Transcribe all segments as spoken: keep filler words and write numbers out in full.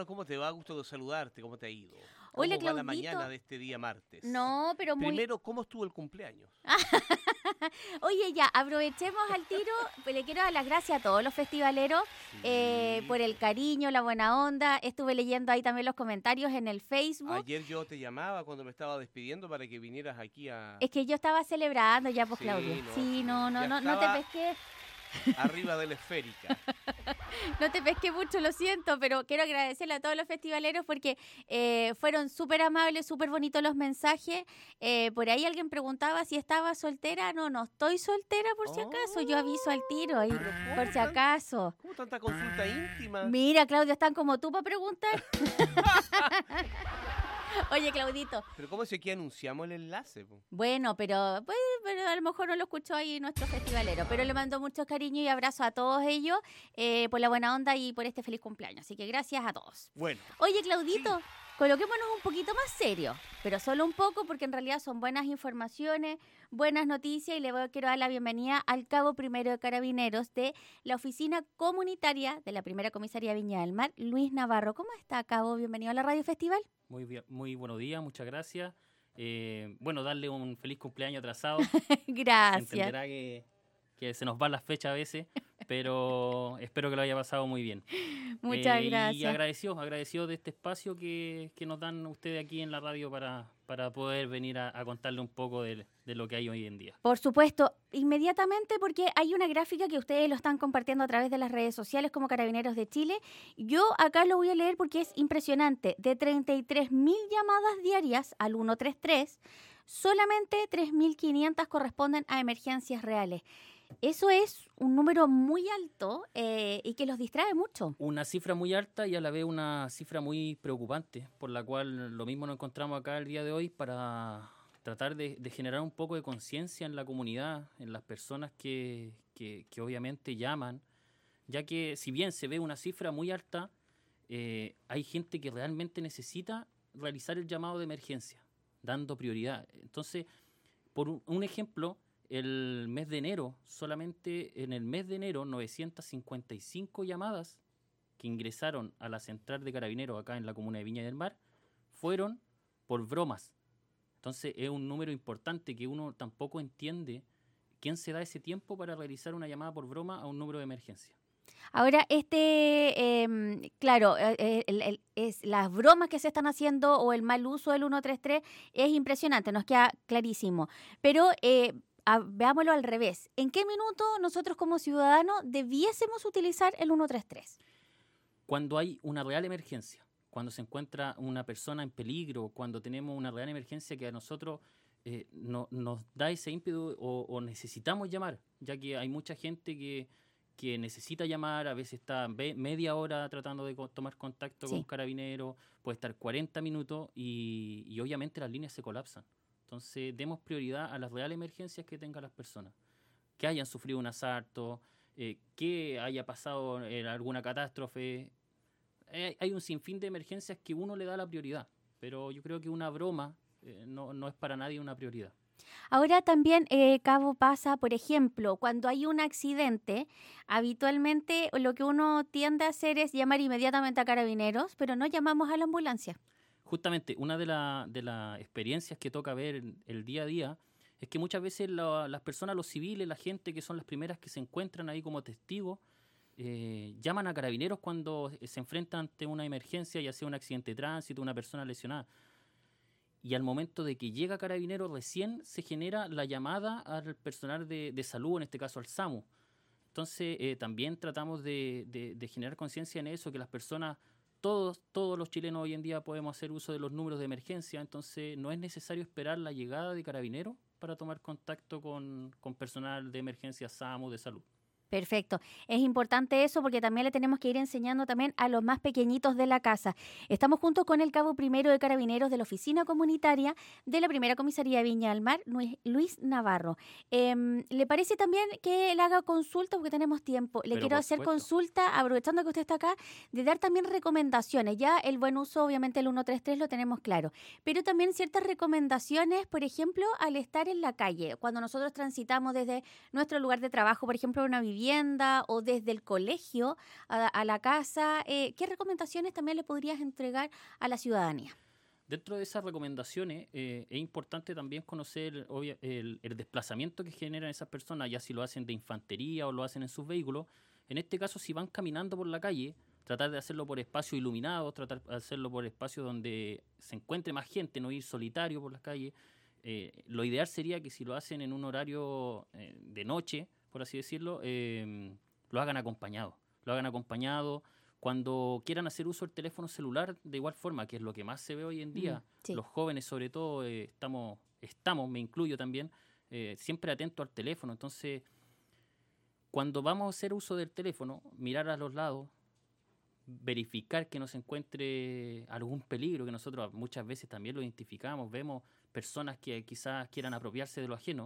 ¿Cómo te va? Gusto de saludarte. ¿Cómo te ha ido? Hola, ¿Cómo va la Claudito. mañana de este día martes? No, pero muy... Primero, ¿cómo estuvo el cumpleaños? Oye, ya, aprovechemos al tiro. Pues le quiero dar las gracias a todos los festivaleros eh, Sí. por el cariño, la buena onda. Estuve leyendo ahí también los comentarios en el Facebook. Ayer yo te llamaba cuando me estaba despidiendo para que vinieras aquí a... Es que yo estaba celebrando ya, pues, Sí, Claudio. no, Sí, sí. no, no, Ya no, no te estaba pesqué. arriba de la esférica. No te pesqué mucho, lo siento, pero quiero agradecerle a todos los festivaleros porque eh, fueron súper amables, súper bonitos los mensajes. Eh, por ahí alguien preguntaba si estaba soltera. No, no estoy soltera por si acaso. Yo aviso al tiro ahí, Pero ¿cómo por si tan- acaso. ¿Cómo tanta consulta íntima? Mira, Claudio, están como tú para preguntar. Oye, Claudito. Pero ¿cómo si aquí anunciamos el enlace? Po? Bueno, pero, pues, pero a lo mejor no lo escuchó ahí nuestro festivalero. Pero le mando mucho cariño y abrazo a todos ellos eh, por la buena onda y por este feliz cumpleaños. Así que gracias a todos. Bueno, Oye, Claudito, coloquémonos un poquito más serio, pero solo un poco porque en realidad son buenas informaciones, buenas noticias y le voy, quiero dar la bienvenida al Cabo Primero de Carabineros de la Oficina Comunitaria de la Primera Comisaría Viña del Mar, Luis Navarro. ¿Cómo está, Cabo? Bienvenido a la Radio Festival. Muy, bien, muy buenos días, muchas gracias. Eh, bueno, darle un feliz cumpleaños atrasado. Gracias. Entenderá que, que se nos van las fechas a veces, pero espero que lo haya pasado muy bien. Muchas Eh, gracias. Y agradecido, agradecido de este espacio que, que nos dan ustedes aquí en la radio para, para poder venir a, a contarle un poco de, de lo que hay hoy en día. Por supuesto, inmediatamente porque hay una gráfica que ustedes lo están compartiendo a través de las redes sociales como Carabineros de Chile. Yo acá lo voy a leer porque es impresionante. De treinta y tres mil llamadas diarias al ciento treinta y tres, solamente tres mil quinientas corresponden a emergencias reales. Eso es un número muy alto eh, y que los distrae mucho. Una cifra muy alta y a la vez una cifra muy preocupante, por la cual lo mismo nos encontramos acá el día de hoy para tratar de, de generar un poco de conciencia en la comunidad, en las personas que, que, que obviamente llaman, ya que si bien se ve una cifra muy alta, eh, hay gente que realmente necesita realizar el llamado de emergencia, dando prioridad. Entonces, por un, un ejemplo, el mes de enero, solamente en el mes de enero, novecientas cincuenta y cinco llamadas que ingresaron a la central de Carabineros acá en la comuna de Viña del Mar fueron por bromas. Entonces es un número importante que uno tampoco entiende quién se da ese tiempo para realizar una llamada por broma a un número de emergencia. Ahora, este, eh, claro, eh, el, el, es las bromas que se están haciendo o el mal uso del ciento treinta y tres es impresionante, nos queda clarísimo. Pero eh, a, veámoslo al revés. ¿En qué minuto nosotros como ciudadanos debiésemos utilizar el ciento treinta y tres? Cuando hay una real emergencia, cuando se encuentra una persona en peligro, cuando tenemos una real emergencia que a nosotros eh, no, nos da ese ímpetu o, o necesitamos llamar, ya que hay mucha gente que, que necesita llamar, a veces está ve, media hora tratando de co- tomar contacto Sí. con Carabineros, puede estar cuarenta minutos y, y obviamente las líneas se colapsan. Entonces, demos prioridad a las reales emergencias que tengan las personas. Que hayan sufrido un asalto, eh, que haya pasado eh, alguna catástrofe. Eh, hay un sinfín de emergencias que uno le da la prioridad, pero yo creo que una broma eh, no, no es para nadie una prioridad. Ahora también, eh, Cabo, pasa, por ejemplo, cuando hay un accidente, habitualmente lo que uno tiende a hacer es llamar inmediatamente a Carabineros, pero no llamamos a la ambulancia. Justamente, una de, la, de las experiencias que toca ver el, el día a día es que muchas veces la, las personas, los civiles, la gente que son las primeras que se encuentran ahí como testigos, eh, llaman a Carabineros cuando se enfrentan ante una emergencia, ya sea un accidente de tránsito, una persona lesionada. Y al momento de que llega Carabineros, recién se genera la llamada al personal de, de salud, en este caso al SAMU. Entonces, eh, también tratamos de, de, de generar conciencia en eso, que las personas, todos, todos los chilenos hoy en día podemos hacer uso de los números de emergencia, entonces no es necesario esperar la llegada de Carabineros para tomar contacto con, con personal de emergencia SAMU, de salud. Perfecto. Es importante eso porque también le tenemos que ir enseñando también a los más pequeñitos de la casa. Estamos juntos con el Cabo Primero de Carabineros de la Oficina Comunitaria de la Primera Comisaría de Viña del Mar, Luis Navarro. Eh, ¿Le parece también que él haga consulta? Porque tenemos tiempo. Le Pero quiero por hacer supuesto. consulta, aprovechando que usted está acá, de dar también recomendaciones. Ya el buen uso, obviamente, el ciento treinta y tres lo tenemos claro. Pero también ciertas recomendaciones, por ejemplo, al estar en la calle. Cuando nosotros transitamos desde nuestro lugar de trabajo, por ejemplo, una vivienda, vivienda o desde el colegio a, a la casa, eh, ¿qué recomendaciones también le podrías entregar a la ciudadanía? Dentro de esas recomendaciones eh, es importante también conocer obvia, el, el desplazamiento que generan esas personas, ya si lo hacen de infantería o lo hacen en sus vehículos. En este caso, si van caminando por la calle, tratar de hacerlo por espacios iluminados, tratar de hacerlo por espacios donde se encuentre más gente, no ir solitario por las calles. Eh, lo ideal sería que si lo hacen en un horario eh, de noche, por así decirlo, eh, lo hagan acompañado. Lo hagan acompañado. Cuando quieran hacer uso del teléfono celular, de igual forma, que es lo que más se ve hoy en día, mm, sí. Los jóvenes sobre todo eh, estamos, estamos, me incluyo también, eh, siempre atentos al teléfono. Entonces, cuando vamos a hacer uso del teléfono, mirar a los lados, verificar que no se encuentre algún peligro, que nosotros muchas veces también lo identificamos, vemos personas que quizás quieran apropiarse de lo ajeno,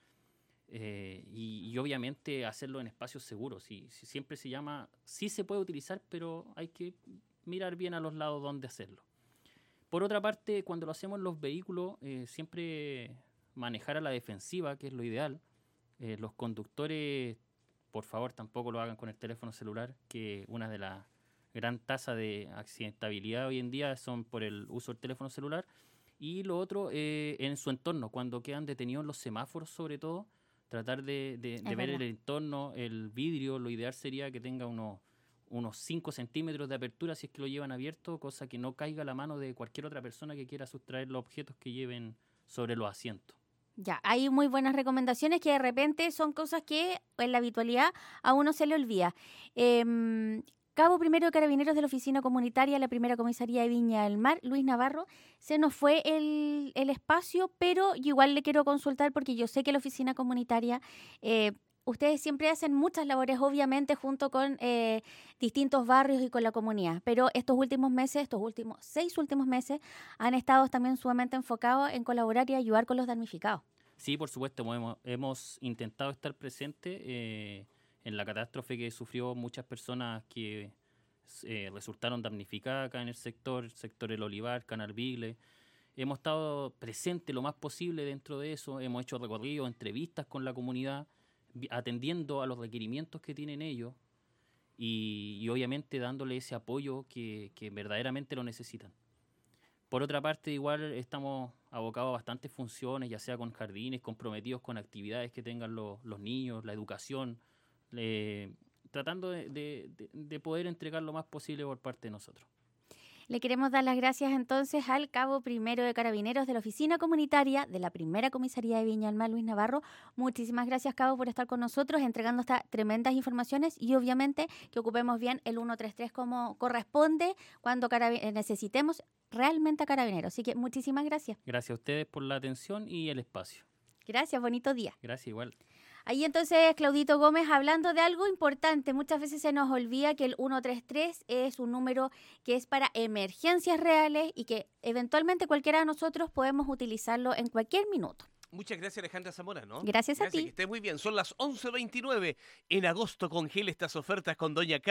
Eh, y, y obviamente hacerlo en espacios seguros. Si, si siempre se llama, sí se puede utilizar, pero hay que mirar bien a los lados donde hacerlo. Por otra parte, cuando lo hacemos en los vehículos, eh, siempre manejar a la defensiva, que es lo ideal. Eh, los conductores, por favor, tampoco lo hagan con el teléfono celular, que una de las gran tasas de accidentabilidad hoy en día son por el uso del teléfono celular. Y lo otro, eh, en su entorno, cuando quedan detenidos en los semáforos sobre todo, tratar de, de, de ver el entorno, el vidrio. Lo ideal sería que tenga unos, unos cinco centímetros de apertura si es que lo llevan abierto, cosa que no caiga la mano de cualquier otra persona que quiera sustraer los objetos que lleven sobre los asientos. Ya, hay muy buenas recomendaciones que de repente son cosas que en la habitualidad a uno se le olvida. Eh, Cabo Primero de Carabineros de la Oficina Comunitaria, la Primera Comisaría de Viña del Mar, Luis Navarro, se nos fue el, el espacio, pero igual le quiero consultar porque yo sé que la Oficina Comunitaria, eh, ustedes siempre hacen muchas labores, obviamente, junto con eh, distintos barrios y con la comunidad, pero estos últimos meses, estos últimos seis últimos meses, han estado también sumamente enfocados en colaborar y ayudar con los damnificados. Sí, por supuesto, hemos, hemos intentado estar presentes eh, en la catástrofe que sufrió muchas personas que eh, resultaron damnificadas acá en el sector, el sector El Olivar, Canal Bigle. Hemos estado presentes lo más posible dentro de eso, hemos hecho recorridos, entrevistas con la comunidad, atendiendo a los requerimientos que tienen ellos y, y obviamente dándole ese apoyo que, que verdaderamente lo necesitan. Por otra parte, igual estamos abocados a bastantes funciones, ya sea con jardines, comprometidos con actividades que tengan los, los niños, la educación, eh, tratando de, de, de poder entregar lo más posible por parte de nosotros. Le queremos dar las gracias entonces al Cabo Primero de Carabineros de la Oficina Comunitaria de la Primera Comisaría de Viña del Mar, Luis Navarro. Muchísimas gracias, Cabo, por estar con nosotros, entregando estas tremendas informaciones y obviamente que ocupemos bien el ciento treinta y tres como corresponde cuando carab- necesitemos realmente a Carabineros. Así que muchísimas gracias. Gracias a ustedes por la atención y el espacio. Gracias, bonito día. Gracias, igual. Ahí entonces Claudito Gómez hablando de algo importante. Muchas veces se nos olvida que el ciento treinta y tres es un número que es para emergencias reales y que eventualmente cualquiera de nosotros podemos utilizarlo en cualquier minuto. Muchas gracias, Alejandra Zamora, ¿no? Gracias, gracias a ti. Que estés muy bien. Son las once veintinueve. En agosto congela estas ofertas con Doña Carmen.